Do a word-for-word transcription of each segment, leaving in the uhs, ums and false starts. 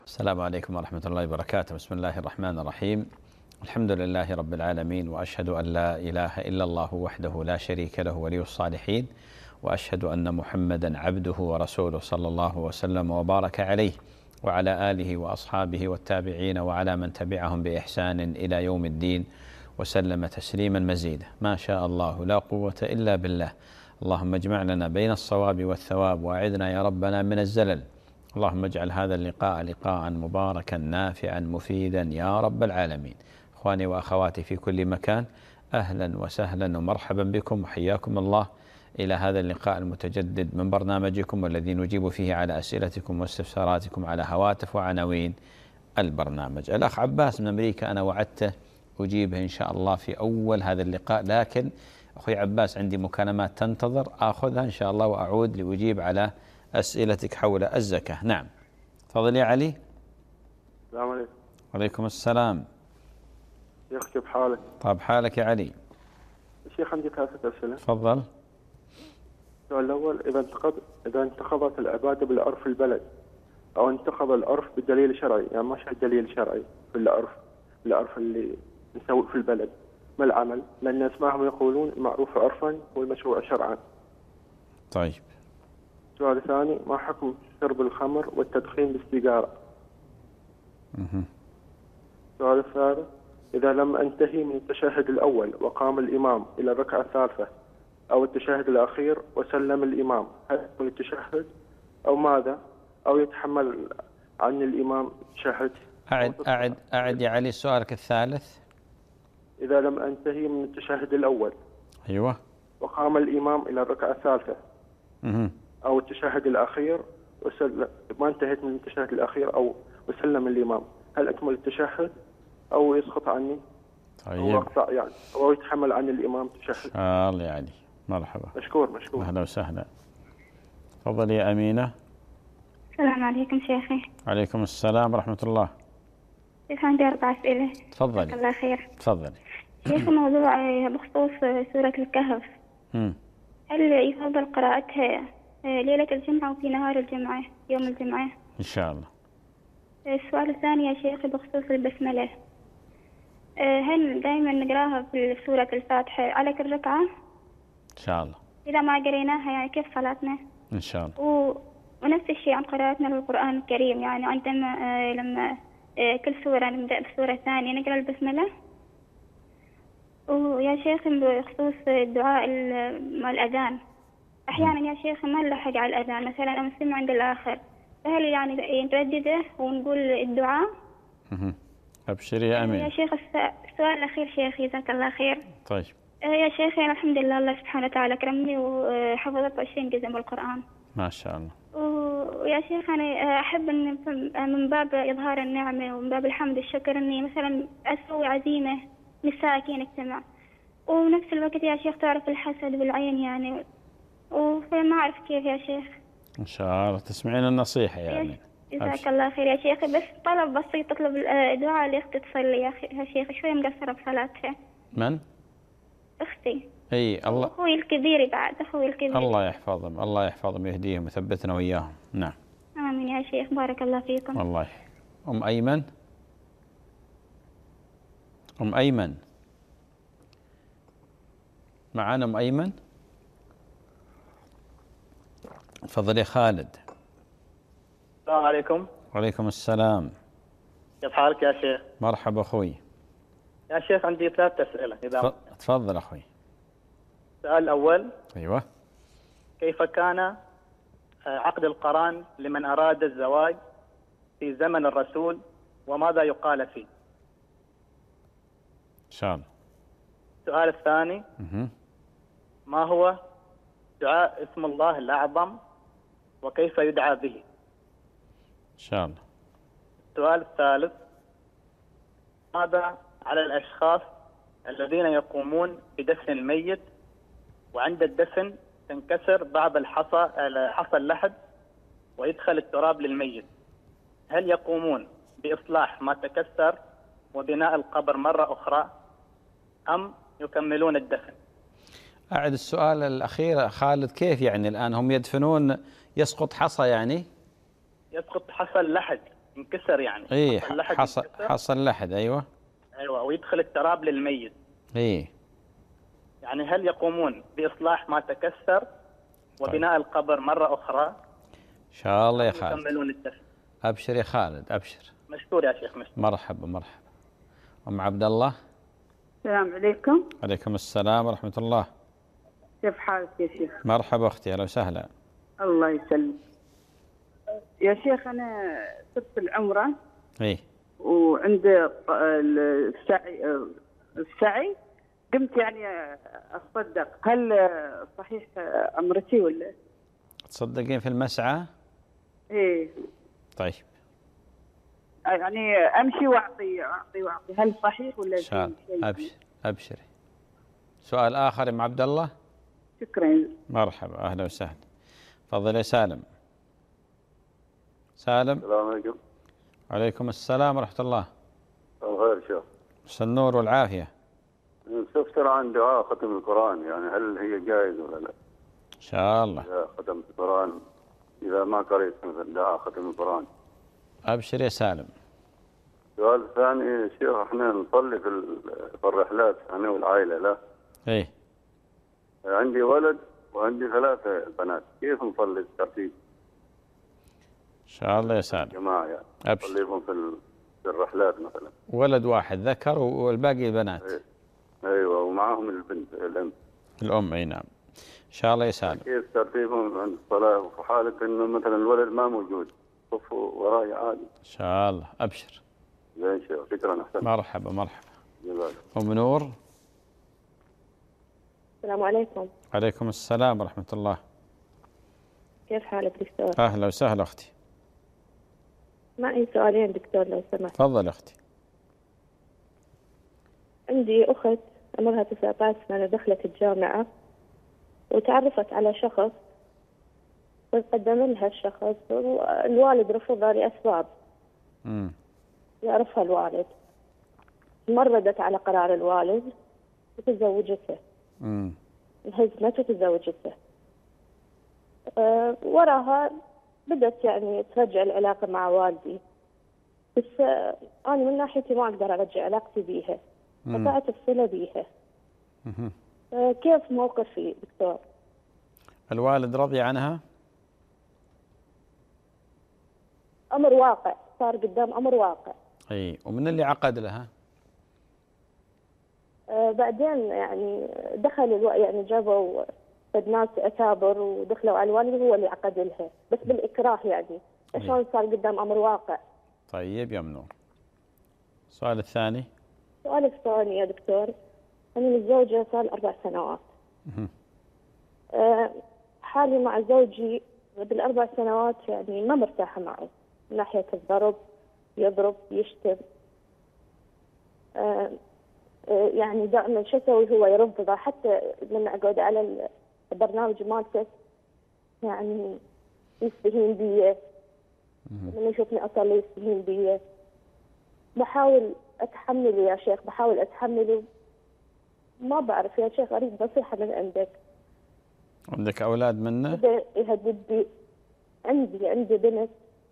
السلام عليكم ورحمة الله وبركاته. بسم الله الرحمن الرحيم. الحمد لله رب العالمين، وأشهد أن لا إله إلا الله وحده لا شريك له ولي الصالحين، وأشهد أن محمدا عبده ورسوله صلى الله وسلم وبارك عليه وعلى آله وأصحابه والتابعين وعلى من تبعهم بإحسان إلى يوم الدين وسلم تسليما مزيدا. ما شاء الله لا قوة إلا بالله. اللهم اجمع لنا بين الصواب والثواب، وأعذنا يا ربنا من الزلل. اللهم اجعل هذا اللقاء لقاء مباركا نافعا مفيدا يا رب العالمين. اخواني واخواتي في كل مكان، اهلا وسهلا ومرحبا بكم، وحياكم الله الى هذا اللقاء المتجدد من برنامجكم، والذي نجيب فيه على اسئلتكم واستفساراتكم على هواتف وعناوين البرنامج. الاخ عباس من امريكا انا وعدته اجيبه ان شاء الله في اول هذا اللقاء، لكن اخوي عباس عندي مكالمات تنتظر اخذها ان شاء الله واعود لاجيب على أسئلتك حول الزكاة. نعم، تفضل يا علي. السلام عليكم. وعليكم السلام. شيخ كيف حالك؟ طيب حالك يا علي؟ شيخ عندي ثلاثة أسئلة. تفضل. السؤال الأول، إذا انتقض إذا انتقضت العبادة بالعرف البلد، أو انتقض العرف بالدليل الشرعي، يعني ما شاء دليل شرعي في العرف العرف اللي نسوي في البلد، ما العمل؟ لأن أسمعهم يقولون المعروف عرفا والمشروع شرعا. طيب. السؤال الثاني، ما حكم شرب الخمر والتدخين بالسيجارة؟ اها. السؤال الثالث، إذا لم أنتهي من التشهد الأول وقام الإمام إلى الركعة الثالثة أو التشهد الأخير وسلم الإمام، هل يكون التشهد أو ماذا؟ أو يتحمل عن الإمام التشهد؟ أعد أعد أعد يا علي سؤالك الثالث. إذا لم أنتهي من التشهد الأول. أيوة. وقام الإمام إلى الركعة الثالثة. اها. أو التشهد الأخير وسلم، ما انتهيت من التشهد الأخير أو وسلم الإمام، هل أكمل التشهد أو يسقط عني؟ طيب. أو أقطع يعني، أو يتحمل عن الإمام التشهد؟ الله يا علي، مرحبا. مشكور مشكور. أهلا وسهلا. تفضل يا أمينة. السلام عليكم شيخي. عليكم السلام ورحمة الله. شيخ عندي أربع أسئلة. تفضلي. الله خير. تفضلي. شيخ، موضوع بخصوص سورة الكهف، امم هل يفضل قراءتها ليلة الجمعة وفي نهار الجمعة يوم الجمعة؟ إن شاء الله. السؤال الثاني يا شيخ بخصوص البسملة، هل دائما نقراها في سورة الفاتحة على كل ركعة؟ إن شاء الله. إذا ما قريناها يعني كيف صلاتنا؟ إن شاء الله. و... ونفس الشيء عن قراءتنا للقرآن الكريم، يعني عندما لما كل سورة نبدأ بسورة ثانية نقرأ البسملة. ويا شيخ بخصوص الدعاء مع الأذان، أحيانا يا شيخ ما نلحق على الأذان، مثلا أنا مسلم عند الآخر، فهل يعني نردده ونقول الدعاء؟ اها. أبشري يا أمين. يا شيخ السؤال الأخير شيخ جزاك الله خير. طيب. يا شيخ الحمد لله الله سبحانه وتعالى كرمني وحفظت عشرين جزء من القرآن. ما شاء الله. ويا شيخ أنا أحب أن من باب إظهار النعمة ومن باب الحمد الشكر أني مثلا أسوي عزيمة مساكين اجتماع، ونفس الوقت يا شيخ تعرف الحسد بالعين يعني، وما أعرف كيف يا شيخ. إن شاء الله تسمعين النصيحة يعني. جزاك الله خير يا شيخ. بس طلب بسيط، تطلب دعاء لأختي تصلي يا يا شيخ، شوي مقصرة بصلاتها. من؟ أختي. اي الله. أخوي الكبير بعد، أخوي الكبير. الله يحفظهم، الله يحفظهم ويهديهم ويثبتنا وإياهم. نعم. آمين يا شيخ، بارك الله فيكم. الله. أم أيمن. أم أيمن معانا؟ أم أيمن تفضل يا خالد. السلام عليكم. وعليكم السلام. كيف حالك يا شيخ؟ مرحبا أخوي. يا شيخ عندي ثلاث أسئلة إذا. تفضل أخوي. السؤال الأول. أيوة. كيف كان عقد القران لمن أراد الزواج في زمن الرسول وماذا يقال فيه؟ إن شاء الله. السؤال الثاني. مه. ما هو دعاء اسم الله الأعظم وكيف يدعى به؟ إن شاء الله. السؤال الثالث. ماذا على الأشخاص الذين يقومون بدفن الميت وعند الدفن تنكسر بعض الحصى حصى اللحد ويدخل التراب للميت، هل يقومون بإصلاح ما تكسر وبناء القبر مرة أخرى أم يكملون الدفن؟ أعد السؤال الأخير خالد. كيف يعني الآن هم يدفنون يسقط حصى يعني؟ يسقط حصى اللحد انكسر يعني. اي حصل لحد حصل انكسر. حصل لحد. ايوه ايوه، ويدخل التراب للميت. اي يعني هل يقومون بإصلاح ما تكسر وبناء طيب. القبر مرة أخرى؟ إن شاء الله يا خالد. يكملون الدفن. أبشر يا خالد أبشر. مشكور يا شيخ مشكور. مرحبا مرحبا. أم عبد الله. السلام عليكم. عليكم السلام ورحمة الله. كيف حالك يا شيخ؟ مرحبا أختي أهلا وسهلا. الله يسلمك يا شيخ. أنا صرت العمرة. إيه. وعند السعي السعي قمت يعني أصدق. هل صحيح عمرتي ولا؟ تصدقين في المسعى؟ إيه. طيب. يعني أمشي وأعطي أعطي وأعطي، هل صحيح ولا؟ إن شاء الله. أبشر أبشري. سؤال آخر يا أم عبد الله؟ شكرا. مرحبا أهلا وسهلا. تفضل يا سالم. سالم. السلام عليكم. وعليكم السلام ورحمة الله. الخير شيخ. بس النور والعافية. نستفسر عن دعاء ختم القرآن، يعني هل هي جائز ولا لا؟ إن شاء الله. إذا ختمت القرآن، إذا ما قريت مثل دعاء ختم القرآن. أبشر يا سالم. السؤال الثاني شيخ، احنا نصلي في في الرحلات انا والعائلة. لا. إيه. عندي ولد وعندي ثلاثة بنات، كيف نصلي الترتيب؟ إن شاء الله يا سالم. جماعة يعني. أبشر. نصليهم في في الرحلات مثلا. ولد واحد ذكر والباقي بنات. إيه. ايوه، ومعاهم البنت الام. الام اي نعم. ان شاء الله يا سالم. كيف ترتيبهم عند الصلاة وفي حالة انه مثلا الولد ما موجود، صفوا وراي عادي. ان شاء الله ابشر. زين شيخ، شكرا احسن. مرحبا مرحبا. جزاك. ام نور. السلام عليكم. عليكم السلام ورحمة الله. كيف حالك دكتور؟ اهلا وسهلا اختي. معي سؤالين دكتور لو سمحت. تفضل اختي. عندي أخت عمرها تسعة عشر سنة، دخلت الجامعة وتعرفت على شخص وقدم لها الشخص، والوالد رفضها لأسباب امم يعرفها الوالد. مردت على قرار الوالد وتزوجته. امم انهزمت وتزوجته. أه وراها بدأت يعني ترجع العلاقة مع والدي، بس أه أنا من ناحيتي ما أقدر أرجع علاقتي بيها، قطعت الصلة بيها. أه كيف موقفي دكتور؟ الوالد رضي عنها؟ أمر واقع، صار قدام أمر واقع. اي، ومن اللي عقد لها؟ أه بعدين يعني دخل الو... يعني جابوا ناس أكابر ودخلوا على الوالد، هو اللي عقد لها بس بالإكراه يعني. شلون صار قدام أمر واقع؟ طيب يا منور. السؤال الثاني. السؤال الثاني يا دكتور، أنا متزوجة صار أربع سنوات. أه حالي مع زوجي بالأربع سنوات يعني ما مرتاحة معه من ناحية الضرب، يضرب يشتم. أه يعني دائما شو اسوي هو يرفضه، حتى لما اقعد على البرنامج مالته يعني يستهين بي، لما يشوفني اصلي يستهين بي. بحاول اتحمله يا شيخ، بحاول اتحمله. ما بعرف يا شيخ، اريد نصيحة من عندك. عندك اولاد منه؟ بدا يهدد بي. عندي عندي بنت،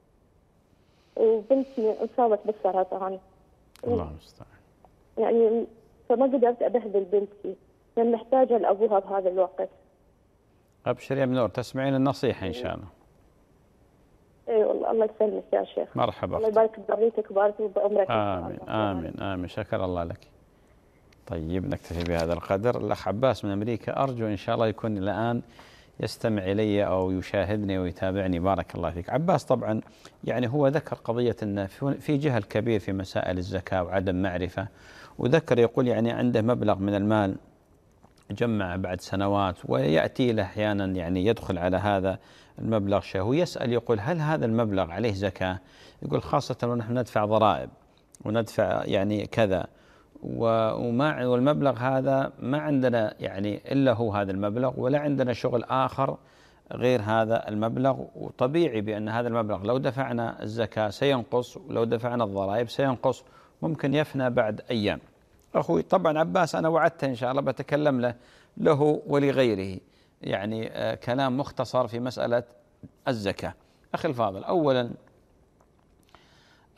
وبنتي اصابت بالسرطان. الله المستعان. يعني فما قدرت أبهدل بنتي، لأن محتاجة لأبوها بهذا الوقت. أبشر يا منور، تسمعين النصيحة إن شاء الله. اي والله الله يسلمك يا شيخ. مرحبا. الله يبارك بذريتك وبارك بعمرك. آمين آمين آمين. شكر الله لك. طيب نكتفي بهذا القدر. الأخ عباس من أمريكا، أرجو إن شاء الله يكون الآن يستمع إلي أو يشاهدني ويتابعني. بارك الله فيك. عباس طبعا يعني هو ذكر قضية أن في جهل كبير في مسائل الزكاة وعدم معرفة، وذكر يقول يعني عنده مبلغ من المال جمع بعد سنوات، ويأتي له أحيانا يعني يدخل على هذا المبلغ شيء، ويسأل يقول هل هذا المبلغ عليه زكاة؟ يقول خاصة ونحن ندفع ضرائب وندفع يعني كذا، وما والمبلغ هذا ما عندنا يعني إلا هو هذا المبلغ، ولا عندنا شغل آخر غير هذا المبلغ، وطبيعي بأن هذا المبلغ لو دفعنا الزكاة سينقص، ولو دفعنا الضرائب سينقص، ممكن يفنى بعد أيام. أخوي طبعا عباس أنا وعدته إن شاء الله بتكلم له له ولغيره يعني آه كلام مختصر في مسألة الزكاة. أخي الفاضل، أولا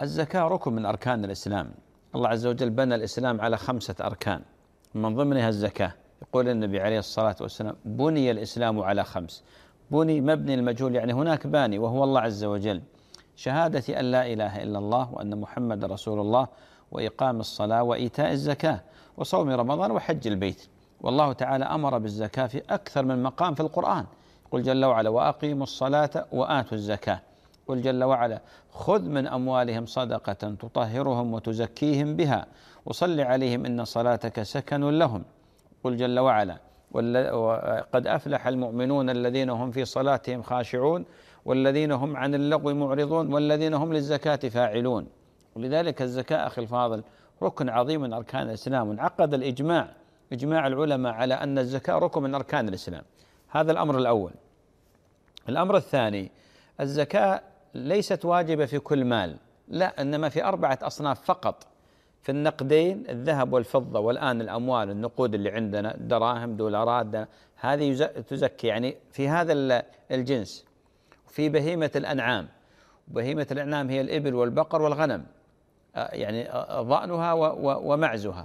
الزكاة ركن من أركان الإسلام. الله عز وجل بنى الإسلام على خمسة أركان من ضمنها الزكاة. يقول النبي عليه الصلاة والسلام: بني الإسلام على خمس. بني مبني المجهول، يعني هناك باني وهو الله عز وجل. شهادة أن لا إله إلا الله وأن محمد رسول الله، وإقام الصلاة، وإيتاء الزكاة، وصوم رمضان، وحج البيت. والله تعالى أمر بالزكاة في أكثر من مقام في القرآن. يقول جل وعلا: وأقيموا الصلاة وآتوا الزكاة. يقول جل وعلا: خذ من أموالهم صدقة تطهرهم وتزكيهم بها وصل عليهم إن صلاتك سكن لهم. يقول جل وعلا: وقد أفلح المؤمنون الذين هم في صلاتهم خاشعون والذين هم عن اللغو معرضون والذين هم للزكاة فاعلون. ولذلك الزكاة أخي الفاضل ركن عظيم من أركان الإسلام، وانعقد الإجماع إجماع العلماء على أن الزكاة ركن من أركان الإسلام. هذا الأمر الأول. الأمر الثاني: الزكاة ليست واجبة في كل مال، لا، إنما في أربعة أصناف فقط: في النقدين الذهب والفضة، والآن الأموال النقود اللي عندنا دراهم دولارات، هذه تزكي يعني في هذا الجنس. في بهيمة الأنعام، بهيمة الأنعام هي الإبل والبقر والغنم، يعني ضأنها ومعزها،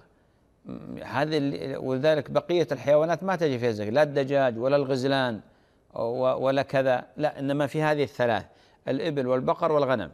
هذه. وذلك بقية الحيوانات ما تجي فيها الزكاة، لا الدجاج ولا الغزلان ولا كذا، لا، إنما في هذه الثلاث: الإبل والبقر والغنم.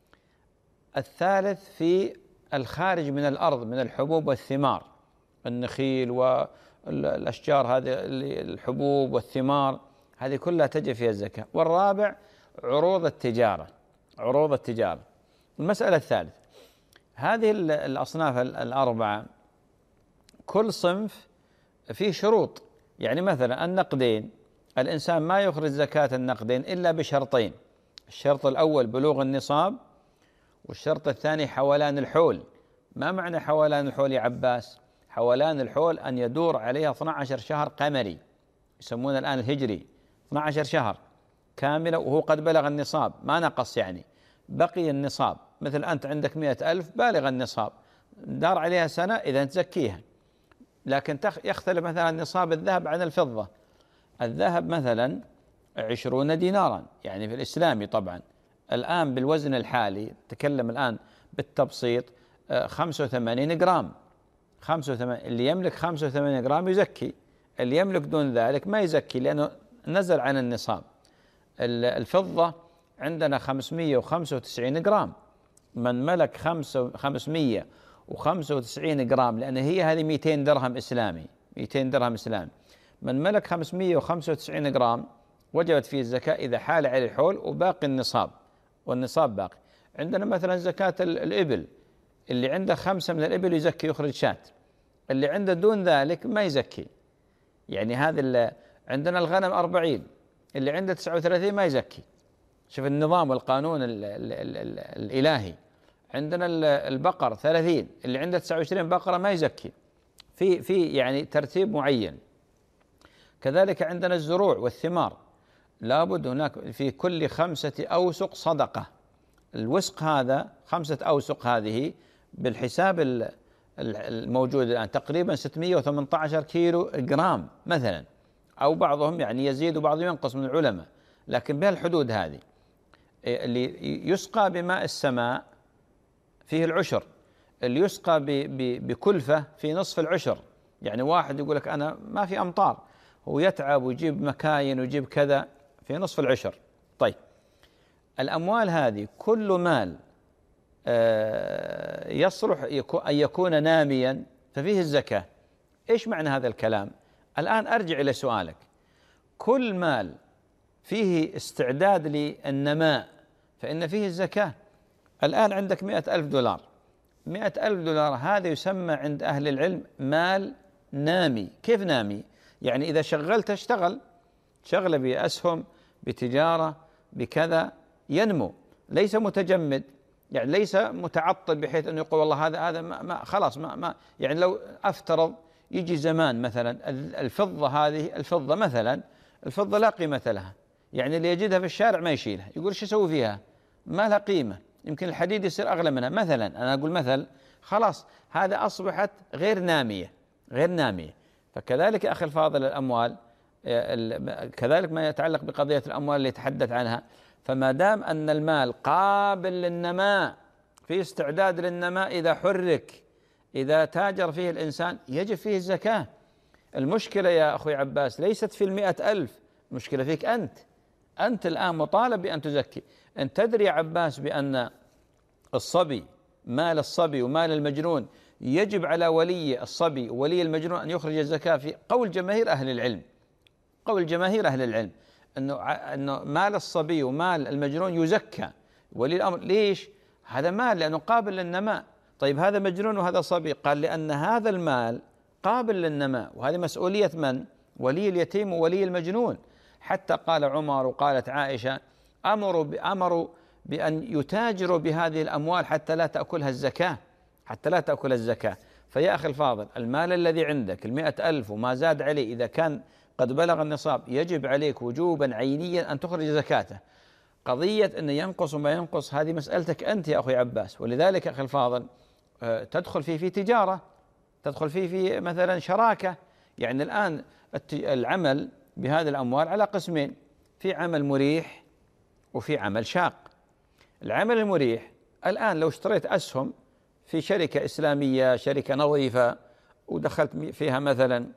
الثالث في الخارج من الأرض من الحبوب والثمار، النخيل والأشجار، هذه الحبوب والثمار، هذه كلها تجي فيها الزكاة. والرابع عروض التجارة، عروض التجارة. المسألة الثالثة: هذه الأصناف الأربعة كل صنف فيه شروط. يعني مثلا النقدين، الإنسان ما يخرج زكاة النقدين إلا بشرطين: الشرط الأول بلوغ النصاب، والشرط الثاني حولان الحول. ما معنى حولان الحول يا عباس؟ حولان الحول أن يدور عليها اثنا عشر شهر قمري، يسمونه الآن الهجري، اثنا عشر شهر كاملة وهو قد بلغ النصاب، ما نقص، يعني بقي النصاب. مثل أنت عندك مئة ألف بالغ النصاب، دار عليها سنة إذا تزكيها. لكن يختلف مثلا نصاب الذهب عن الفضة. الذهب مثلا عشرون دينارا، يعني في الإسلامي طبعا الآن بالوزن الحالي، تكلم الآن بالتبسيط، خمسة وثمانين جرام. خمسة وثمانين اللي يملك خمسة وثمانين جرام يزكي، اللي يملك دون ذلك ما يزكي لأنه نزل عن النصاب. الفضة عندنا خمسمئة وخمسة وتسعين جرام، من ملك خمسمئة وخمسة وتسعين جرام، لأن هي هذه مئتين درهم إسلامي، مئتين درهم إسلامي، من ملك خمسمئة وخمسة وتسعين جرام وجبت فيه الزكاة إذا حال عليه الحول وباقي النصاب، والنصاب باقي. عندنا مثلا زكاة الإبل، اللي عنده خمسة من الإبل يزكي، يخرج شاة، اللي عنده دون ذلك ما يزكي. يعني هذا عندنا الغنم أربعين، اللي عنده تسعة وثلاثين ما يزكي. شوف النظام والقانون ال ال ال الإلهي. عندنا البقر ثلاثين، اللي عنده تسعة وعشرين بقرة ما يزكي، في في يعني ترتيب معين. كذلك عندنا الزروع والثمار، لابد هناك في كل خمسة أوسق صدقة. الوسق هذا خمسة أوسق، هذه بالحساب الموجود الآن تقريبا ستمئة وثمانية عشر كيلو جرام مثلا، أو بعضهم يعني يزيد وبعضهم ينقص من العلماء، لكن بهالحدود هذه. اللي يسقى بماء السماء فيه العشر، اللي يسقى بكلفة في نصف العشر. يعني واحد يقول لك أنا ما في أمطار، هو يتعب ويجيب مكاين ويجيب كذا، في نصف العشر. طيب الأموال هذه كل مال يصلح أن يكون ناميا ففيه الزكاة. إيش معنى هذا الكلام؟ الآن أرجع إلى سؤالك. كل مال فيه استعداد للنماء فإن فيه الزكاة. الآن عندك مئة ألف دولار، مئة ألف دولار هذا يسمى عند أهل العلم مال نامي. كيف نامي؟ يعني إذا شغلت اشتغل شغله بأسهم بتجارة بكذا ينمو، ليس متجمد، يعني ليس متعطل بحيث أنه يقول والله هذا هذا ما ما خلاص ما ما يعني لو أفترض يجي زمان مثلا الفضة، هذه الفضة مثلا، الفضة لا قيمة لها، يعني اللي يجدها في الشارع ما يشيلها، يقول شو يسوي فيها؟ ما لها قيمة، يمكن الحديد يصير أغلى منها مثلا، أنا أقول مثل، خلاص هذا أصبحت غير نامية، غير نامية. فكذلك أخي الفاضل الأموال، كذلك ما يتعلق بقضية الأموال اللي يتحدث عنها، فما دام أن المال قابل للنماء في استعداد للنماء إذا حرك، إذا تاجر فيه الإنسان يجب فيه الزكاة. المشكلة يا أخوي عباس ليست في المئة ألف، المشكلة فيك أنت. أنت الآن مطالب بأن تزكي. أنت تدري يا عباس بأن الصبي، مال الصبي ومال المجنون يجب على ولي الصبي وولي المجنون أن يخرج الزكاة في قول جماهير أهل العلم. قول جماهير أهل العلم أنه أنه مال الصبي ومال المجنون يزكى ولي الأمر. ليش؟ هذا مال لأنه قابل للنماء. طيب هذا مجنون وهذا صبي، قال لأن هذا المال قابل للنماء، وهذه مسؤولية من؟ ولي اليتيم وولي المجنون. حتى قال عمر وقالت عائشة أمروا أمروا بأن يتاجروا بهذه الأموال حتى لا تأكلها الزكاة، حتى لا تأكل الزكاة. فيا أخي الفاضل، المال الذي عندك المئة ألف وما زاد عليه إذا كان قد بلغ النصاب يجب عليك وجوبا عينيا أن تخرج زكاته. قضية أن ينقص وما ينقص هذه مسألتك أنت يا أخي عباس. ولذلك أخي الفاضل تدخل فيه في تجارة، تدخل فيه في مثلا شراكة. يعني الآن العمل بهذه الأموال على قسمين، في عمل مريح وفي عمل شاق. العمل المريح الآن لو اشتريت أسهم في شركة إسلامية، شركة نظيفة، ودخلت فيها مثلا،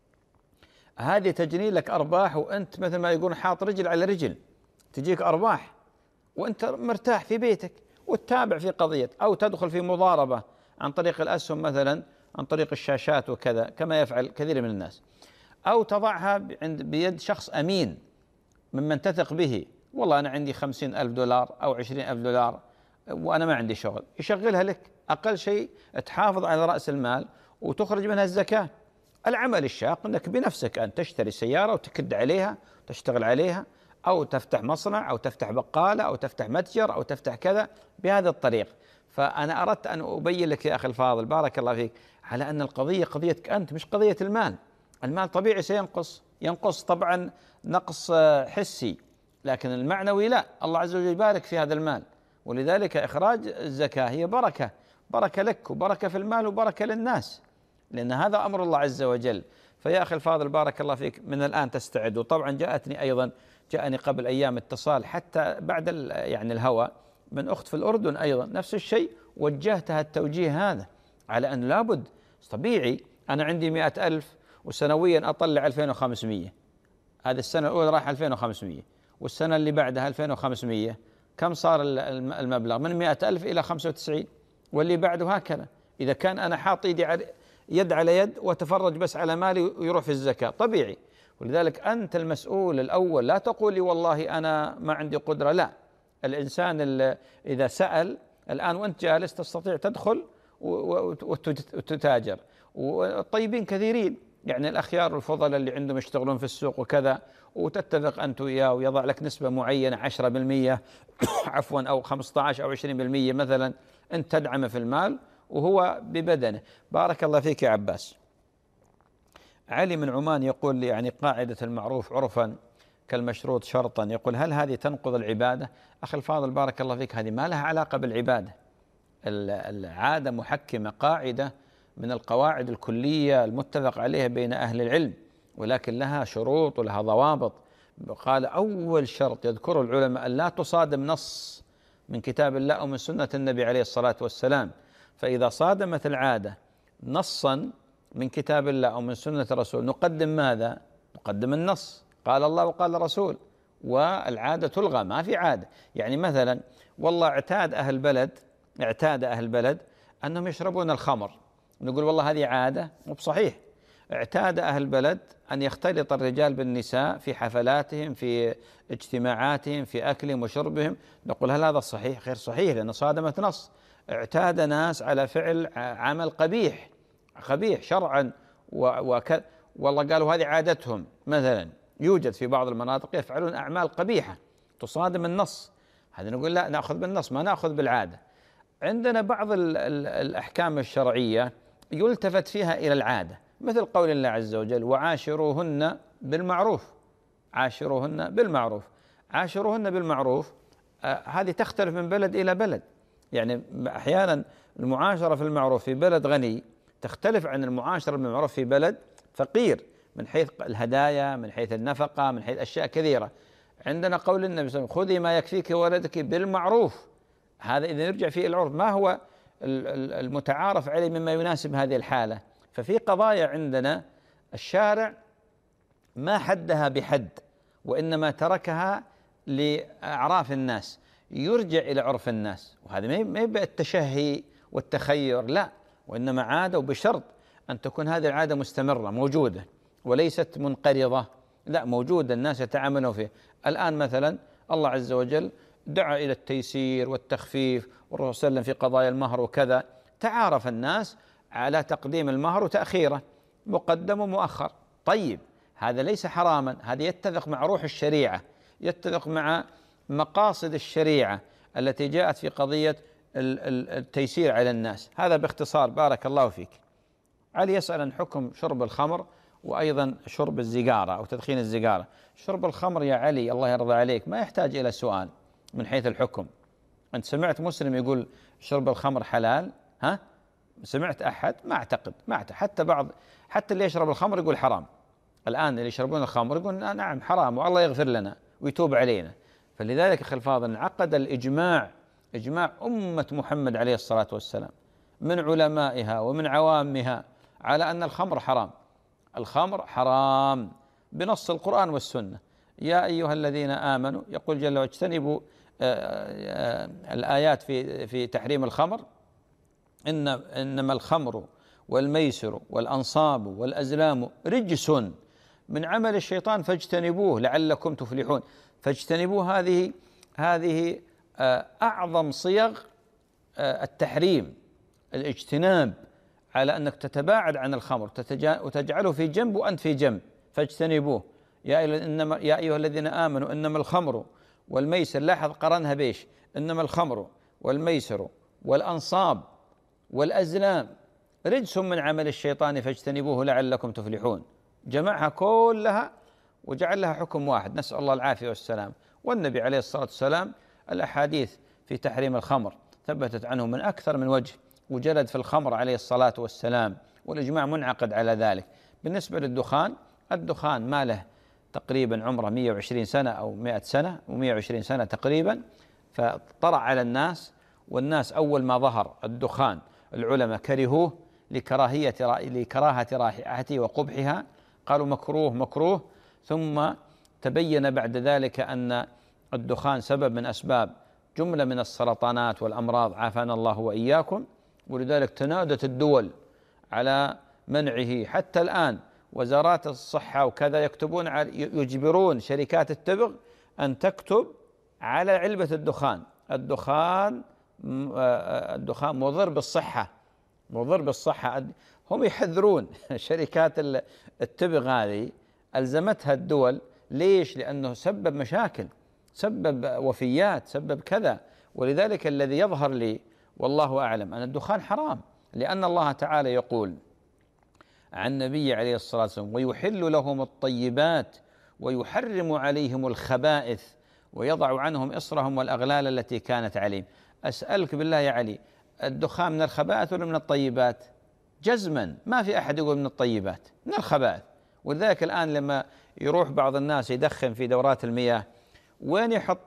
هذه تجني لك أرباح وأنت مثل ما يقولون حاط رجل على رجل، تجيك أرباح وأنت مرتاح في بيتك وتتابع في قضية. أو تدخل في مضاربة عن طريق الأسهم مثلا، عن طريق الشاشات وكذا كما يفعل كثير من الناس. أو تضعها عند بيد شخص أمين ممن تثق به، والله أنا عندي خمسين ألف دولار أو عشرين ألف دولار وأنا ما عندي شغل، يشغلها لك. أقل شيء تحافظ على رأس المال وتخرج منها الزكاة. العمل الشاق أنك بنفسك أن تشتري سيارة وتكد عليها وتشتغل عليها، أو تفتح مصنع أو تفتح بقالة أو تفتح متجر أو تفتح كذا بهذا الطريق. فأنا أردت أن أبين لك يا أخي الفاضل بارك الله فيك على أن القضية قضيتك أنت مش قضية المال. المال طبيعي سينقص، ينقص طبعا نقص حسي، لكن المعنوي لا، الله عز وجل يبارك في هذا المال. ولذلك إخراج الزكاة هي بركة، بركة لك وبركة في المال وبركة للناس، لأن هذا أمر الله عز وجل. فيا أخي الفاضل بارك الله فيك، من الآن تستعد. وطبعا جاءتني أيضا جاءني قبل أيام اتصال حتى بعد يعني الهوى من أخت في الأردن أيضا نفس الشيء، وجهتها التوجيه هذا على أن لابد طبيعي. أنا عندي مئة ألف وسنويا أطلع ألفين وخمسمئة، هذه السنة الأولى راح ألفين وخمسمئة، والسنة اللي بعدها ألفين وخمسمئة، كم صار المبلغ؟ من مئة ألف إلى خمسة وتسعين، واللي بعده هكذا. إذا كان أنا حاط يدي على يد على يد وتفرج بس على مالي ويروح في الزكاة طبيعي. ولذلك أنت المسؤول الأول، لا تقول لي والله أنا ما عندي قدرة، لا. الإنسان إذا سأل الآن وأنت جالس تستطيع تدخل وتتاجر، والطيبين كثيرين، يعني الأخيار والفضلاء اللي عندهم يشتغلون في السوق وكذا، وتتفق أنت وياه ويضع لك نسبة معينة عشرة بالمئة عفوا أو خمسة عشر أو عشرين بالمئة مثلا، أنت تدعمه في المال وهو ببدنه. بارك الله فيك يا عباس. علي من عمان يقول لي يعني قاعدة المعروف عرفا كالمشروط شرطا، يقول هل هذه تنقض العبادة؟ أخي الفاضل بارك الله فيك، هذه ما لها علاقة بالعبادة. العادة محكمة، قاعدة من القواعد الكلية المتفق عليها بين أهل العلم، ولكن لها شروط ولها ضوابط. قال أول شرط يذكره العلماء أن لا تصادم نص من كتاب الله أو من سنة النبي عليه الصلاة والسلام. فإذا صادمت العادة نصا من كتاب الله أو من سنة الرسول نقدم ماذا؟ نقدم النص، قال الله وقال الرسول، والعادة تلغى، ما في عادة. يعني مثلا والله اعتاد أهل بلد اعتاد أهل بلد أنهم يشربون الخمر، نقول والله هذه عادة، مو بصحيح. اعتاد أهل بلد أن يختلط الرجال بالنساء في حفلاتهم، في اجتماعاتهم، في أكلهم وشربهم، نقول هل هذا صحيح؟ غير صحيح، لأن صادمت نص. اعتاد ناس على فعل عمل قبيح قبيح شرعا وك... والله قالوا هذه عادتهم، مثلا يوجد في بعض المناطق يفعلون أعمال قبيحة تصادم النص، هذا نقول لا، نأخذ بالنص ما نأخذ بالعادة. عندنا بعض ال ال الأحكام الشرعية يلتفت فيها إلى العادة، مثل قول الله عز وجل وعاشروهن بالمعروف، عاشروهن بالمعروف. عاشروهن بالمعروف آه هذه تختلف من بلد إلى بلد، يعني أحيانا المعاشرة في المعروف في بلد غني تختلف عن المعاشرة بالمعروف في بلد فقير، من حيث الهدايا، من حيث النفقة، من حيث أشياء كثيرة. عندنا قول النبي صلى الله عليه وسلم خذي ما يكفيك ولدك بالمعروف، هذا إذا نرجع فيه العرف ما هو المتعارف عليه مما يناسب هذه الحالة. ففي قضايا عندنا الشارع ما حدها بحد، وإنما تركها لأعراف الناس، يرجع إلى عرف الناس. وهذا ما يبقى التشهي والتخير، لا، وإنما عادة، وبشرط أن تكون هذه العادة مستمرة موجودة وليست منقرضة، لا، موجودة الناس يتعاملون فيه. الآن مثلا الله عز وجل دعا إلى التيسير والتخفيف، والرسول صلى الله عليه وسلم في قضايا المهر وكذا، تعارف الناس على تقديم المهر وتأخيره، مقدم ومؤخر. طيب هذا ليس حراما، هذا يتفق مع روح الشريعة، يتفق مع مقاصد الشريعة التي جاءت في قضية التيسير على الناس. هذا باختصار. بارك الله فيك. علي يسأل عن حكم شرب الخمر وأيضا شرب الزجارة أو تدخين الزجارة. شرب الخمر يا علي الله يرضى عليك ما يحتاج إلى سؤال من حيث الحكم. أنت سمعت مسلم يقول شرب الخمر حلال؟ ها؟ سمعت أحد؟ ما أعتقد ما أعتقد. حتى بعض حتى اللي يشرب الخمر يقول حرام. الآن اللي يشربون الخمر يقول نعم حرام والله يغفر لنا ويتوب علينا. فلذلك أخي الفاضل انعقد الإجماع، إجماع أمة محمد عليه الصلاة والسلام من علمائها ومن عوامها على أن الخمر حرام. الخمر حرام بنص القرآن والسنة. يا أيها الذين آمنوا يقول جل وعلا اجتنبوا الآيات في في تحريم الخمر، إن إنما الخمر والميسر والأنصاب والأزلام رجس من عمل الشيطان فاجتنبوه لعلكم تفلحون. فاجتنبوه هذه هذه أعظم صيغ التحريم، الاجتناب، على أنك تتباعد عن الخمر وتجعله في جنب وأنت في جنب. فاجتنبوه يا إنما يا أيها الذين آمنوا إنما الخمر والميسر، لاحظ قرنها بيش، إنما الخمر والميسر والأنصاب والأزلام رجس من عمل الشيطان فاجتنبوه لعلكم تفلحون. جمعها كلها وجعل لها حكم واحد، نسأل الله العافية والسلام. والنبي عليه الصلاة والسلام الأحاديث في تحريم الخمر ثبتت عنه من أكثر من وجه، وجلد في الخمر عليه الصلاة والسلام، والإجماع منعقد على ذلك. بالنسبة للدخان، الدخان ما له تقريبا عمره مئة وعشرين سنة أو مئة سنة ومئة وعشرين سنة تقريبا، فطرأ على الناس، والناس أول ما ظهر الدخان العلماء كرهوه لكراهية لكراهة رائحته وقبحها، قالوا مكروه مكروه. ثم تبين بعد ذلك أن الدخان سبب من أسباب جملة من السرطانات والأمراض، عافانا الله وإياكم. ولذلك تنادت الدول على منعه. حتى الآن وزارات الصحة وكذا يكتبون يجبرون شركات التبغ أن تكتب على علبة الدخان الدخان الدخان مضر بالصحة، مضر بالصحة. هم يحذرون شركات التبغ هذه ألزمتها الدول. ليش؟ لأنه سبب مشاكل، سبب وفيات، سبب كذا. ولذلك الذي يظهر لي والله أعلم أن الدخان حرام، لأن الله تعالى يقول عن النبي عليه الصلاة والسلام ويحل لهم الطيبات ويحرم عليهم الخبائث ويضع عنهم إصرهم والأغلال التي كانت عليهم. أسألك بالله يا علي، الدخان من الخبائث ولا من الطيبات؟ جزما ما في أحد يقول من الطيبات، من الخبائث. ولذلك الآن لما يروح بعض الناس يدخن في دورات المياه، وين يحط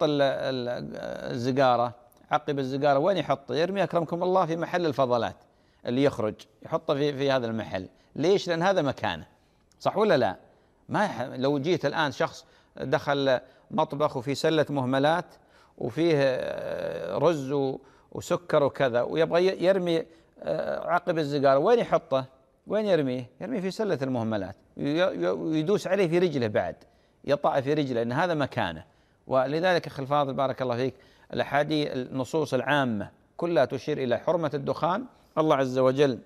الزقارة؟ عقب الزقارة وين يحطه؟ يرمي أكرمكم الله في محل الفضلات اللي يخرج، يحطه في في هذا المحل. ليش؟ لأن هذا مكانه، صح ولا لا؟ ما يح... لو جيت الآن شخص دخل مطبخ وفي سلة مهملات وفيه رز وسكر وكذا ويبغى يرمي عقب الزقارة، وين يحطه؟ وين يرميه؟ يرميه في سلة المهملات ويدوس عليه في رجله، بعد يطأ في رجله، لأن هذا مكانه. ولذلك أخي الفاضل بارك الله فيك، الأحاديث النصوص العامة كلها تشير إلى حرمة الدخان. الله عز وجل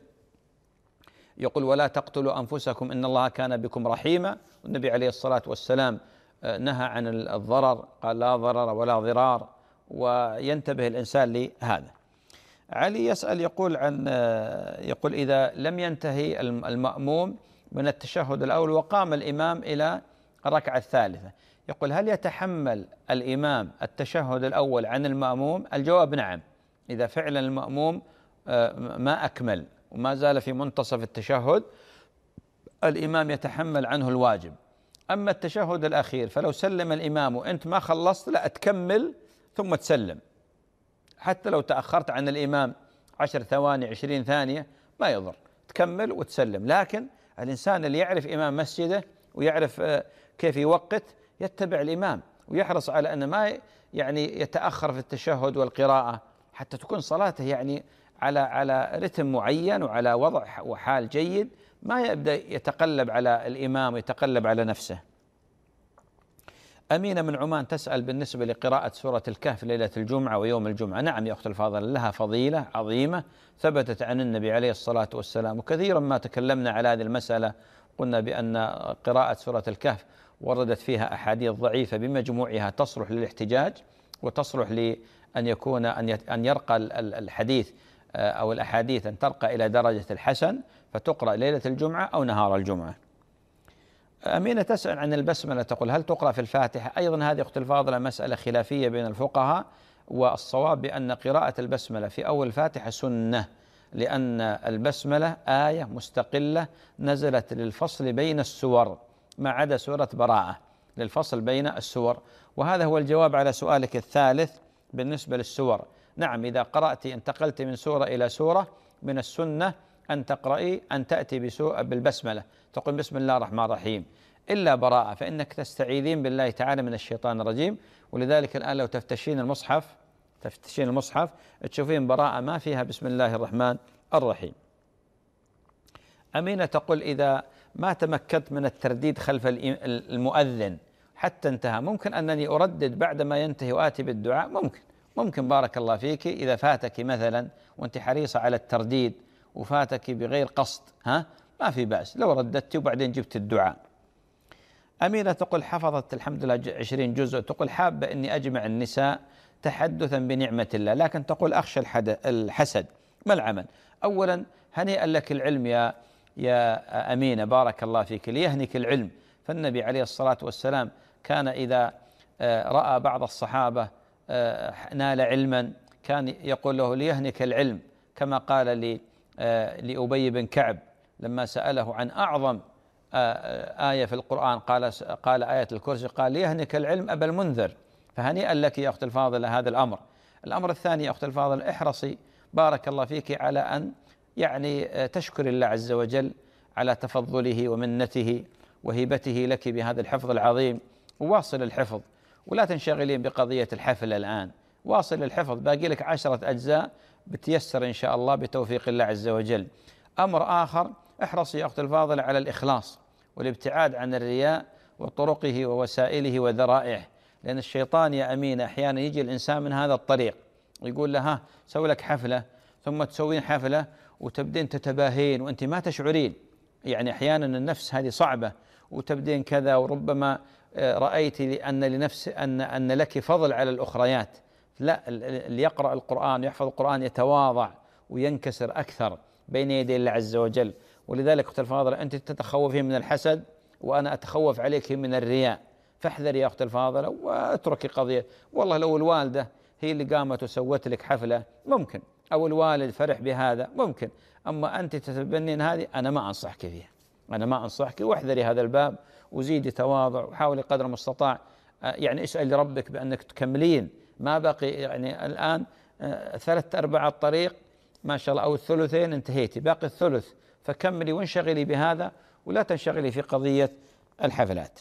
يقول ولا تقتلوا أنفسكم إن الله كان بكم رحيما. والنبي عليه الصلاة والسلام نهى عن الضرر، قال لا ضرر ولا ضرار، وينتبه الإنسان لهذا. علي يسأل يقول عن يقول إذا لم ينتهي المأموم من التشهد الأول وقام الإمام إلى الركعة الثالثة، يقول هل يتحمل الإمام التشهد الأول عن المأموم؟ الجواب نعم، إذا فعلا المأموم ما أكمل وما زال في منتصف التشهد الإمام يتحمل عنه الواجب. أما التشهد الأخير فلو سلم الإمام وأنت ما خلصت، لا تكمل ثم تسلم، حتى لو تأخرت عن الإمام عشر ثواني عشرين ثانية ما يضر، تكمل وتسلم. لكن الإنسان اللي يعرف إمام مسجده ويعرف كيف يوقت يتبع الإمام ويحرص على أن ما يعني يتأخر في التشهد والقراءة، حتى تكون صلاته يعني على على رتم معين وعلى وضع وحال جيد، ما يبدأ يتقلب على الإمام ويتقلب على نفسه. أمينة من عمان تسأل بالنسبة لقراءة سورة الكهف ليلة الجمعة ويوم الجمعة. نعم يا أخت الفاضل، لها فضيلة عظيمة ثبتت عن النبي عليه الصلاة والسلام، وكثيرا ما تكلمنا على هذه المسألة، قلنا بأن قراءة سورة الكهف وردت فيها أحاديث ضعيفة بمجموعها تصلح للاحتجاج وتصلح لأن يكون أن يرقى الحديث أو الأحاديث أن ترقى إلى درجة الحسن، فتقرأ ليلة الجمعة أو نهار الجمعة. أمينة تسأل عن البسملة، تقول هل تقرأ في الفاتحة؟ أيضا هذه أخت الفاضلة مسألة خلافية بين الفقهاء، والصواب بأن قراءة البسملة في أول الفاتحة سنة، لأن البسملة آية مستقلة نزلت للفصل بين السور ما عدا سورة براءة، للفصل بين السور. وهذا هو الجواب على سؤالك الثالث بالنسبة للسور. نعم، إذا قرأت انتقلت من سورة إلى سورة من السنة أن تقرأي أن تأتي بالبسملة، تقول بسم الله الرحمن الرحيم، إلا براءة فإنك تستعيذين بالله تعالى من الشيطان الرجيم. ولذلك الآن لو تفتشين المصحف تفتشين المصحف تشوفين براءة ما فيها بسم الله الرحمن الرحيم. أمينة تقول إذا ما تمكنت من الترديد خلف المؤذن حتى انتهى، ممكن أنني أردد بعد ما ينتهي وآتي بالدعاء؟ ممكن ممكن بارك الله فيك، إذا فاتك مثلا وأنت حريصة على الترديد وفاتك بغير قصد ها ما في بأس لو رددت وبعدين جبت الدعاء. أمينة تقول حفظت الحمد لله عشرين جزء، تقول حابة أني أجمع النساء تحدثا بنعمة الله، لكن تقول أخشى الحسد. ما العمل؟ أولا هنيئا لك العلم يا يا أمينة بارك الله فيك، ليهنك العلم. فالنبي عليه الصلاة والسلام كان إذا رأى بعض الصحابة نال علما كان يقول له ليهنك العلم، كما قال لي لأبي بن كعب لما سأله عن أعظم آية في القرآن قال قال آية الكرسي، قال ليهنك العلم أبا المنذر. فهنيئا لك يا أخت الفاضلة هذا الأمر. الأمر الثاني يا أخت الفاضلة، احرصي بارك الله فيك على أن يعني تشكر الله عز وجل على تفضله ومنته وهبته لك بهذا الحفظ العظيم، وواصل الحفظ ولا تنشغلين بقضية الحفل الآن، واصل الحفظ، باقي لك عشرة أجزاء بتيسر إن شاء الله بتوفيق الله عز وجل. أمر آخر، احرصي يا أخت الفاضلة على الإخلاص والابتعاد عن الرياء وطرقه ووسائله وذرائعه، لأن الشيطان يا أمين أحيانا يجي الإنسان من هذا الطريق يقول له ها سوي لك حفلة ثم تسوين حفلة وتبدين تتباهين وأنت ما تشعرين، يعني أحيانا النفس هذه صعبة وتبدين كذا، وربما رأيت أن لنفس أن أن لك فضل على الأخريات. لا، اللي يقرأ القرآن ويحفظ القرآن يتواضع وينكسر أكثر بين يدي الله عز وجل. ولذلك أخت الفاضلة أنت تتخوفين من الحسد وأنا أتخوف عليك من الرياء، فاحذري يا أخت الفاضلة واتركي قضية. والله لو الوالدة هي اللي قامت وسوت لك حفلة ممكن، أو الوالد فرح بهذا ممكن، أما أنت تتبنين هذه أنا ما أنصحك فيها، أنا ما أنصحك. واحذري هذا الباب وزيدي تواضع وحاولي قدر المستطاع يعني اسألي ربك بأنك تكملين ما بقي، يعني الآن ثلاث أرباع الطريق ما شاء الله أو الثلثين انتهيتي، باقي الثلث، فكملي وانشغلي بهذا ولا تنشغلي في قضية الحفلات.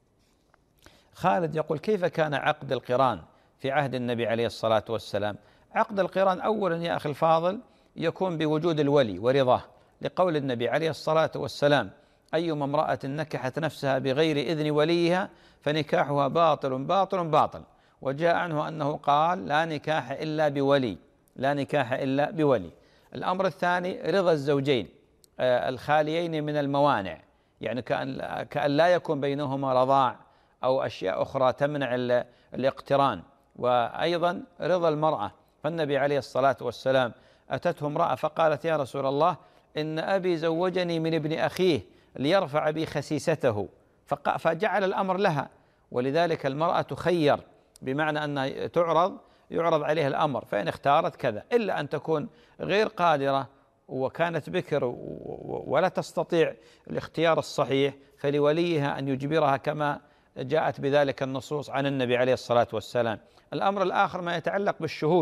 خالد يقول كيف كان عقد القران في عهد النبي عليه الصلاة والسلام؟ عقد القران أولا يا أخي الفاضل يكون بوجود الولي ورضاه، لقول النبي عليه الصلاة والسلام أيما امرأة نكحت نفسها بغير إذن وليها فنكاحها باطل باطل باطل. وجاء عنه أنه قال لا نكاح إلا بولي، لا نكاح إلا بولي. الأمر الثاني رضا الزوجين الخاليين من الموانع، يعني كأن, كأن لا يكون بينهما رضاع أو أشياء أخرى تمنع الاقتران. وأيضا رضا المرأة، فالنبي عليه الصلاة والسلام أتته امرأة فقالت يا رسول الله إن أبي زوجني من ابن أخيه ليرفع بي خسيسته، فجعل الأمر لها. ولذلك المرأة تخير بمعنى أنها تعرض يعرض عليها الأمر، فإن اختارت كذا، إلا أن تكون غير قادرة وكانت بكر ولا تستطيع الاختيار الصحيح فلوليها أن يجبرها كما جاءت بذلك النصوص عن النبي عليه الصلاة والسلام. الأمر الآخر ما يتعلق بالشهود،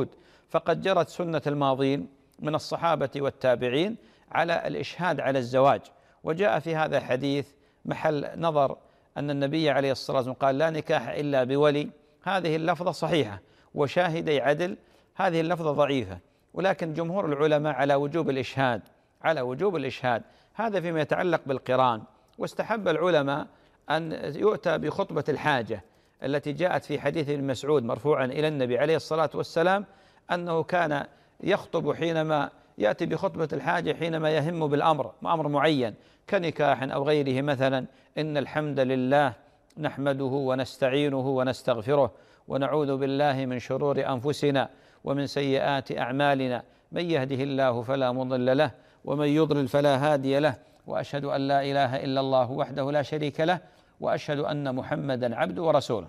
فقد جرت سنة الماضين من الصحابة والتابعين على الإشهاد على الزواج، وجاء في هذا الحديث محل نظر أن النبي عليه الصلاة والسلام قال لا نكاح إلا بولي، هذه اللفظة صحيحة، وشاهدي عدل هذه اللفظة ضعيفة، ولكن جمهور العلماء على وجوب الإشهاد، على وجوب الإشهاد. هذا فيما يتعلق بالقران. واستحب العلماء أن يؤتى بخطبة الحاجة التي جاءت في حديث ابن مسعود مرفوعا إلى النبي عليه الصلاة والسلام أنه كان يخطب حينما يأتي بخطبة الحاجة حينما يهم بالأمر، أمر معين كنكاح أو غيره، مثلا إن الحمد لله نحمده ونستعينه ونستغفره ونعوذ بالله من شرور أنفسنا ومن سيئات أعمالنا، من يهده الله فلا مضل له ومن يضلل فلا هادي له، وأشهد أن لا إله إلا الله وحده لا شريك له، وأشهد أن محمدا عبده ورسوله.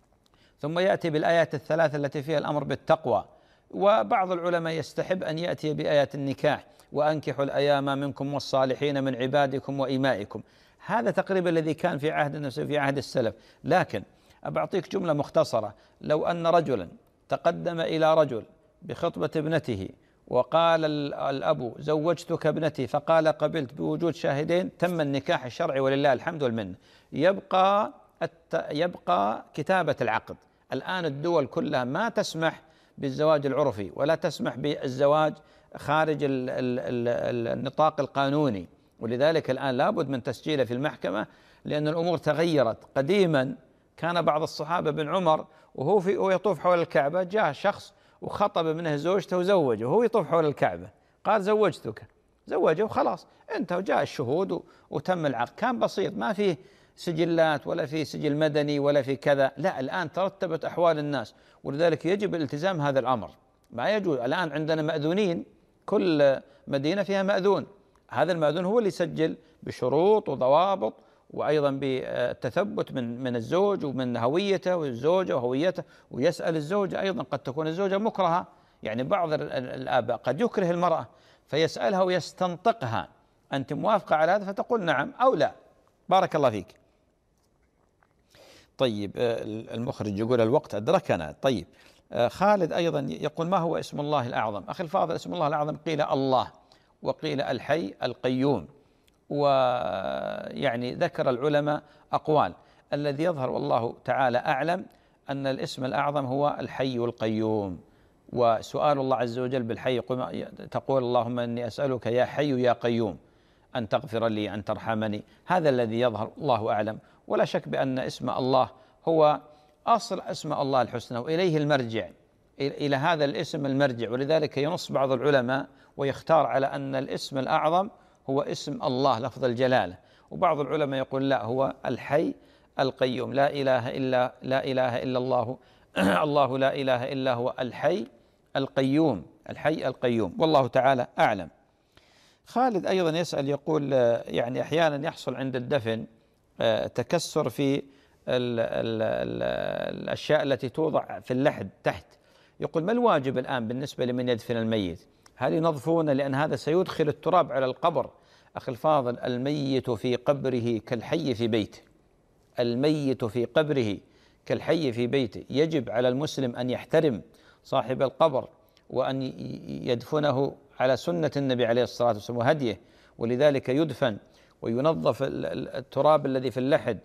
ثم يأتي بالآيات الثلاث التي فيها الأمر بالتقوى. وبعض العلماء يستحب أن يأتي بآيات النكاح، وأنكحوا الأيام منكم والصالحين من عبادكم وإمائكم. هذا تقريبا الذي كان في عهد في عهد السلف. لكن أبعطيك جملة مختصرة: لو أن رجلا تقدم إلى رجل بخطبة ابنته وقال الأب زوجتك ابنتي فقال قبلت بوجود شاهدين، تم النكاح الشرعي ولله الحمد والمنة. يبقى يبقى كتابة العقد. الآن الدول كلها ما تسمح بالزواج العرفي ولا تسمح بالزواج خارج ال ال ال النطاق القانوني، ولذلك الآن لابد من تسجيله في المحكمة، لأن الأمور تغيرت. قديما كان بعض الصحابة بن عمر وهو في ويطوف حول الكعبة جاء شخص وخطب منه زوجته وزوجه وهو يطوف حول الكعبة، قال زوجتك، زوجه وخلاص انتهى، جاء الشهود وتم العقد. كان بسيط، ما فيه سجلات ولا في سجل مدني ولا في كذا. لا، الآن ترتبت أحوال الناس، ولذلك يجب الالتزام هذا الأمر. ما يجوز الآن عندنا مأذونين، كل مدينة فيها مأذون، هذا المأذون هو اللي يسجل بشروط وضوابط، وأيضا بالتثبت من من الزوج ومن هويته والزوجة وهويته، ويسأل الزوجة أيضا، قد تكون الزوجة مكرهة، يعني بعض الآباء قد يكره المرأة فيسألها ويستنطقها أنت موافقة على هذا، فتقول نعم أو لا. بارك الله فيك. طيب، المخرج يقول الوقت أدركنا. طيب، خالد أيضا يقول ما هو اسم الله الأعظم؟ أخي الفاضل، اسم الله الأعظم قيل الله، وقيل الحي القيوم، ويعني ذكر العلماء أقوال. الذي يظهر والله تعالى أعلم أن الاسم الأعظم هو الحي القيوم. وسؤال الله عز وجل بالحي تقول اللهم إني أسألك يا حي يا قيوم أن تغفر لي أن ترحمني. هذا الذي يظهر، الله أعلم. ولا شك بأن اسم الله هو أصل أسماء الله الحسنى، وإليه المرجع، إلى هذا الاسم المرجع. ولذلك ينص بعض العلماء ويختار على أن الاسم الأعظم هو اسم الله لفظ الجلالة، وبعض العلماء يقول لا، هو الحي القيوم، لا إله إلا لا إله إلا الله الله لا إله إلا هو الحي القيوم، الحي القيوم، والله تعالى أعلم. خالد أيضا يسأل يقول يعني أحيانا يحصل عند الدفن تكسر في ال ال ال الأشياء التي توضع في اللحد تحت، يقول ما الواجب الآن بالنسبة لمن يدفن الميت؟ هل ينظفون؟ لأن هذا سيدخل التراب على القبر. أخي الفاضل، الميت في قبره كالحي في بيته، الميت في قبره كالحي في بيته. يجب على المسلم أن يحترم صاحب القبر وأن يدفنه على سنة النبي عليه الصلاة والسلام وهديه، ولذلك يدفن وينظف التراب الذي في اللحد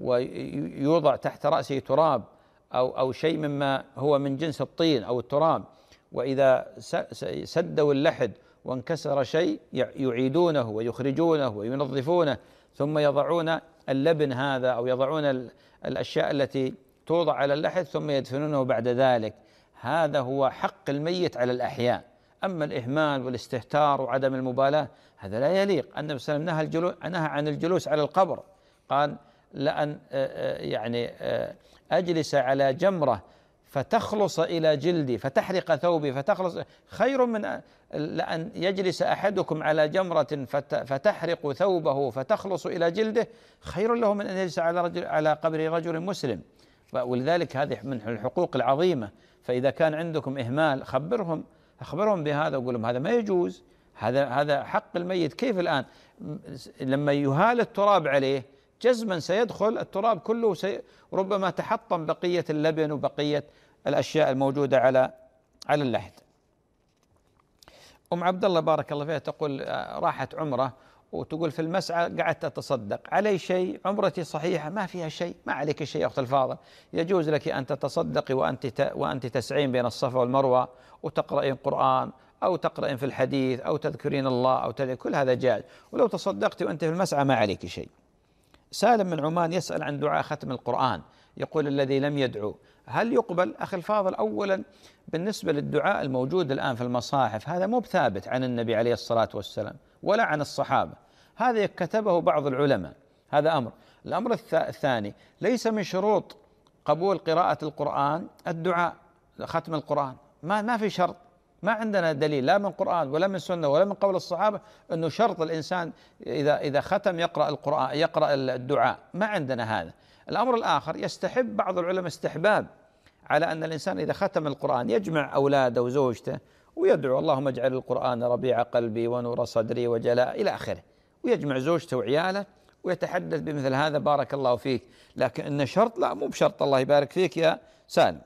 ويوضع تحت رأسه تراب أو أو شيء مما هو من جنس الطين أو التراب، وإذا سدوا اللحد وانكسر شيء يعيدونه ويخرجونه وينظفونه، ثم يضعون اللبن هذا أو يضعون الأشياء التي توضع على اللحد ثم يدفنونه بعد ذلك. هذا هو حق الميت على الأحياء. أما الإهمال والاستهتار وعدم المبالاة هذا لا يليق. النبي صلى الله عليه وسلم نهى عن الجلوس على القبر، قال لأن يعني أجلس على جمرة فتخلص إلى جلدي فتحرق ثوبي فتخلص خير من لأن يجلس أحدكم على جمرة فتحرق ثوبه فتخلص إلى جلده، خير له من أن يجلس على رجل على قبر رجل مسلم. ولذلك هذه من الحقوق العظيمة. فإذا كان عندكم إهمال خبرهم أخبرهم بهذا وقول لهم هذا ما يجوز، هذا هذا حق الميت. كيف الآن لما يهال التراب عليه جزما سيدخل التراب كله، ربما تحطم بقية اللبن وبقية الأشياء الموجودة على على اللحد. أم عبد الله بارك الله فيها تقول راحت عمرة وتقول في المسعى قعدت أتصدق، علي شيء؟ عمرتي صحيحة ما فيها شيء، ما عليك شيء يا أخت الفاضل، يجوز لك أن تتصدقي وأنت وأنت تسعين بين الصفا والمروة وتقرأين قرآن أو تقرأين في الحديث أو تذكرين الله أو تذكرين، كل هذا جائز، ولو تصدقتي وأنت في المسعى ما عليك شيء. سالم من عمان يسأل عن دعاء ختم القرآن، يقول الذي لم يدعو هل يقبل؟ أخي الفاضل، أولا بالنسبة للدعاء الموجود الآن في المصاحف هذا مو بثابت عن النبي عليه الصلاة والسلام ولا عن الصحابة، هذا كتبه بعض العلماء، هذا أمر. الأمر الثاني، ليس من شروط قبول قراءة القرآن الدعاء ختم القرآن، ما ما في شرط، ما عندنا دليل لا من قرآن ولا من سنة ولا من قول الصحابة أنه شرط الإنسان إذا إذا ختم يقرأ القرآن يقرأ الدعاء، ما عندنا هذا. الأمر الآخر، يستحب بعض العلماء استحباب على أن الإنسان إذا ختم القرآن يجمع أولاده وزوجته ويدعو اللهم اجعل القرآن ربيع قلبي ونور صدري وجلاء إلى آخره، ويجمع زوجته وعياله ويتحدث بمثل هذا بارك الله فيك. لكن إن شرط؟ لا، مو بشرط. الله يبارك فيك يا سالم.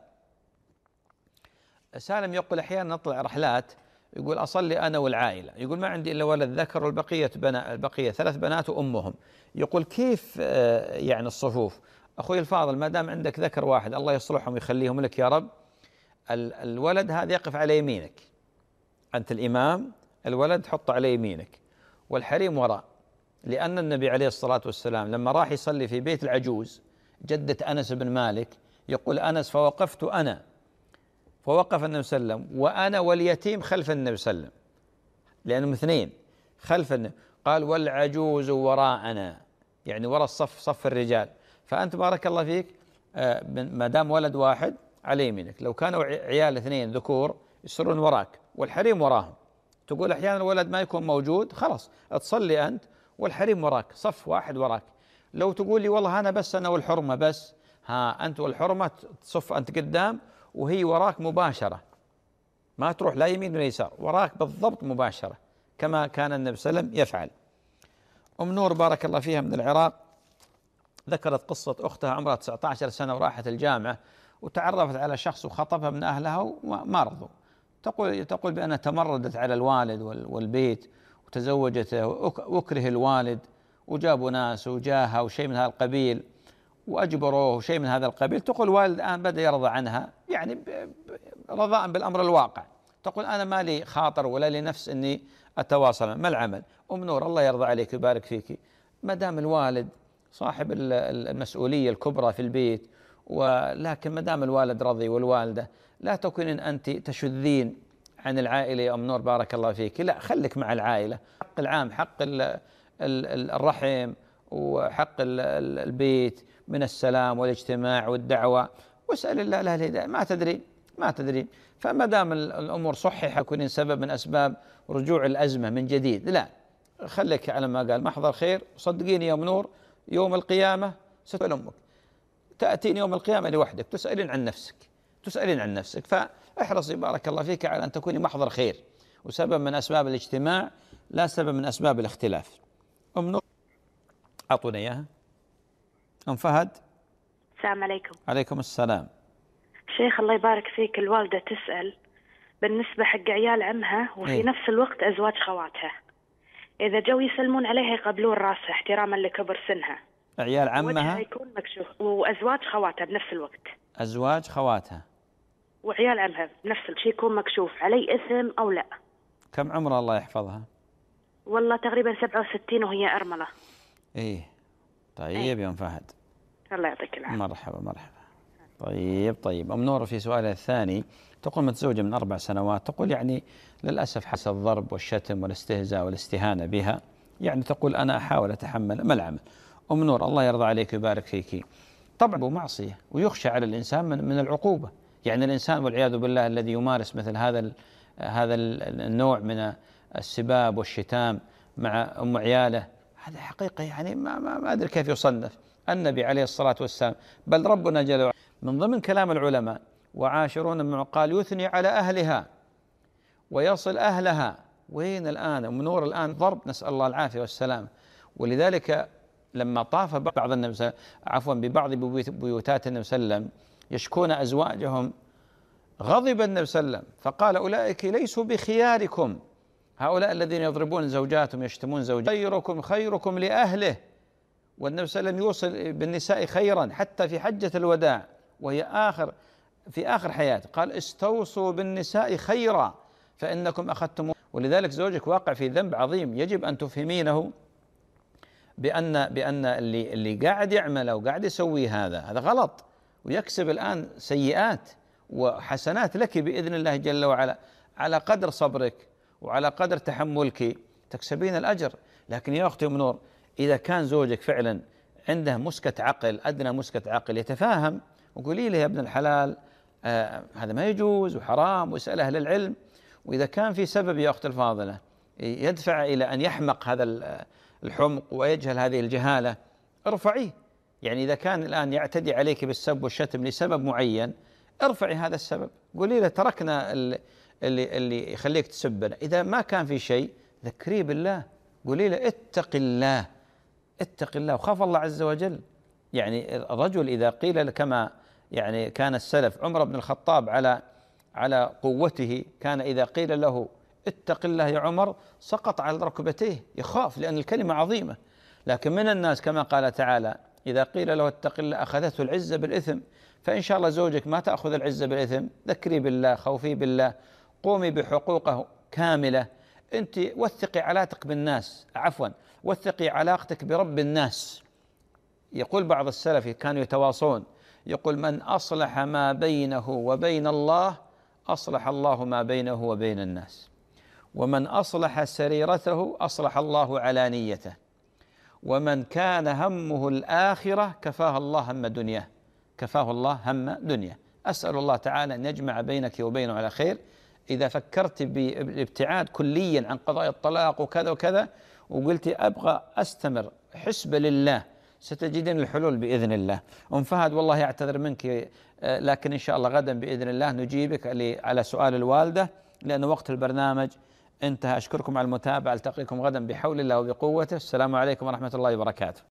سالم يقول أحيانا نطلع رحلات، يقول أصلي أنا والعائلة، يقول ما عندي إلا ولد ذكر والبقية بنا البقية ثلاث بنات وأمهم، يقول كيف يعني الصفوف؟ أخوي الفاضل، ما دام عندك ذكر واحد الله يصلحهم ويخليهم لك يا رب، الولد هذا يقف على يمينك، أنت الإمام، الولد حطه على يمينك والحريم وراء، لأن النبي عليه الصلاة والسلام لما راح يصلي في بيت العجوز جدة أنس بن مالك، يقول أنس فوقفت أنا، فوقف النبي صلى الله عليه وسلم وأنا واليتيم خلف النبي صلى الله عليه وسلم، لأنهم اثنين خلف النبي، قال والعجوز وراءنا، يعني وراء الصف، صف الرجال. فأنت بارك الله فيك ما دام ولد واحد على يمينك، لو كانوا عيال اثنين ذكور يصيرون وراك والحريم وراهم. تقول أحيانا الولد ما يكون موجود، خلاص تصلي أنت والحريم وراك، صف واحد وراك. لو تقول لي والله أنا بس أنا والحرمة بس، ها أنت والحرمة تصف أنت قدام وهي وراك مباشرة، ما تروح لا يمين ولا يسار، وراك بالضبط مباشرة كما كان النبي صلى الله عليه وسلم يفعل. أم نور بارك الله فيها من العراق ذكرت قصة أختها عمرها تسعة عشر سنة وراحت الجامعة وتعرفت على شخص وخطبها من أهلها وما رضوا، تقول تقول بأنها تمردت على الوالد والبيت وتزوجته وأكره الوالد وجابوا ناس وجاها وشيء من هذا القبيل وأجبروه وشيء من هذا القبيل. تقول الوالد الآن بدأ يرضى عنها، يعني رضاء بالأمر الواقع، تقول أنا ما لي خاطر ولا لي نفس أني أتواصل، ما العمل؟ أم نور الله يرضى عليك ويبارك فيك، ما دام الوالد صاحب المسؤولية الكبرى في البيت، ولكن ما دام الوالد رضي والوالدة، لا تكونين أنت تشذين عن العائلة يا أم نور بارك الله فيك، لا خليك مع العائلة، حق العام، حق الرحم وحق البيت من السلام والاجتماع والدعوة، واسأل الله له الهداية، ما تدري ما تدري فما دام الأمور صحيحة يكون سبب من أسباب رجوع الأزمة من جديد، لا خليك على ما قال محضر خير. صدقيني يا أم نور يوم القيامة ستسأل أمك، تأتين يوم القيامة لوحدك تسألين عن نفسك، تسألين عن نفسك، فاحرصي بارك الله فيك على أن تكوني محضر خير وسبب من أسباب الاجتماع لا سبب من أسباب الاختلاف. أم نور أعطونا إياها. أم فهد. السلام عليكم. عليكم السلام. شيخ الله يبارك فيك، الوالدة تسأل بالنسبة حق عيال عمها وفي إيه؟ نفس الوقت أزواج خواتها، إذا جو يسلمون عليها يقبلون راسها احتراما لكبر سنها، عيال عمها يكون مكشوف، وأزواج خواتها بنفس الوقت، أزواج خواتها وعيال عمها بنفس الشيء يكون مكشوف، علي إثم أو لا؟ كم عمرها الله يحفظها؟ والله تقريبا سبعة وستين وهي أرملة. إيه طيب إيه؟ يا أم فهد الله يعطيك العافية. مرحبا مرحبا. طيب طيب أم نور في سؤالها الثاني تقول متزوجة من أربع سنوات، تقول يعني للأسف حس الضرب والشتم والاستهزاء والاستهانة بها، يعني تقول أنا أحاول أتحمل، ما العمل؟ أم نور الله يرضى عليك ويبارك فيك، طبعا معصية ويخشى على الإنسان من من العقوبة، يعني الإنسان والعياذ بالله الذي يمارس مثل هذا هذا النوع من السباب والشتام مع أم عياله، هذا حقيقة يعني ما ما, ما أدري كيف يصنف. النبي عليه الصلاة والسلام بل ربنا جل وعلا من ضمن كلام العلماء وعاشرون المعروف قال يثني على أهلها ويصل أهلها. وين الآن أم نور؟ الآن ضرب، نسأل الله العافية والسلام. ولذلك لما طاف بعض النبي عفوا ببعض بيوتات النبي صلى الله عليه وسلم يشكون أزواجهم، غضب النبي صلى الله عليه وسلم فقال أولئك ليسوا بخياركم هؤلاء الذين يضربون زوجاتهم يشتمون زوجاتهم، خيركم خيركم لأهله. والنبي صلى الله عليه وسلم يوصل بالنساء خيرا حتى في حجة الوداع وهي آخر في آخر حياته، قال استوصوا بالنساء خيرا فإنكم أخذتم. ولذلك زوجك واقع في ذنب عظيم، يجب أن تفهمينه بأن بأن اللي اللي قاعد يعمله وقاعد يسوي هذا هذا غلط، ويكسب الآن سيئات وحسنات لك بإذن الله جل وعلا، على قدر صبرك وعلى قدر تحملك تكسبين الأجر. لكن يا أختي أم نور، إذا كان زوجك فعلا عنده مسكة عقل، أدنى مسكة عقل، يتفاهم وقولي له يا ابن الحلال آه هذا ما يجوز وحرام، واسأل أهل العلم. وإذا كان في سبب يا أخت الفاضلة يدفع إلى أن يحمق هذا الحمق ويجهل هذه الجهالة، ارفعيه. يعني إذا كان الآن يعتدي عليك بالسب والشتم لسبب معين، ارفعي هذا السبب، قولي له تركنا اللي, اللي يخليك تسبنا. إذا ما كان في شيء ذكريه بالله، قولي له اتق الله اتق الله وخاف الله عز وجل. يعني الرجل إذا قيل كما يعني كان السلف، عمر بن الخطاب على على قوته كان إذا قيل له اتق الله يا عمر سقط على ركبتيه، يخاف لأن الكلمة عظيمة. لكن من الناس كما قال تعالى إذا قيل له اتق الله أخذته العزة بالإثم. فإن شاء الله زوجك ما تأخذ العزة بالإثم، ذكري بالله، خوفي بالله، قومي بحقوقه كاملة. أنت وثقي علاقتك بالناس، عفوا وثقي علاقتك برب الناس. يقول بعض السلف كانوا يتواصون، يقول من أصلح ما بينه وبين الله أصلح الله ما بينه وبين الناس، ومن أصلح سريرته أصلح الله علانيته، ومن كان همه الآخرة كفاه الله هم دنياه كفاه الله هم دنيا. أسأل الله تعالى أن يجمع بينك وبينه على خير. إذا فكرت بالابتعاد كليا عن قضايا الطلاق وكذا وكذا وقلت أبغى أستمر حسب لله، ستجدين الحلول بإذن الله. أم فهد والله أعتذر منك، لكن إن شاء الله غدا بإذن الله نجيبك على سؤال الوالدة لأن وقت البرنامج انتهى. أشكركم على المتابعة، ألتقيكم غدا بحول الله وبقوته. السلام عليكم ورحمة الله وبركاته.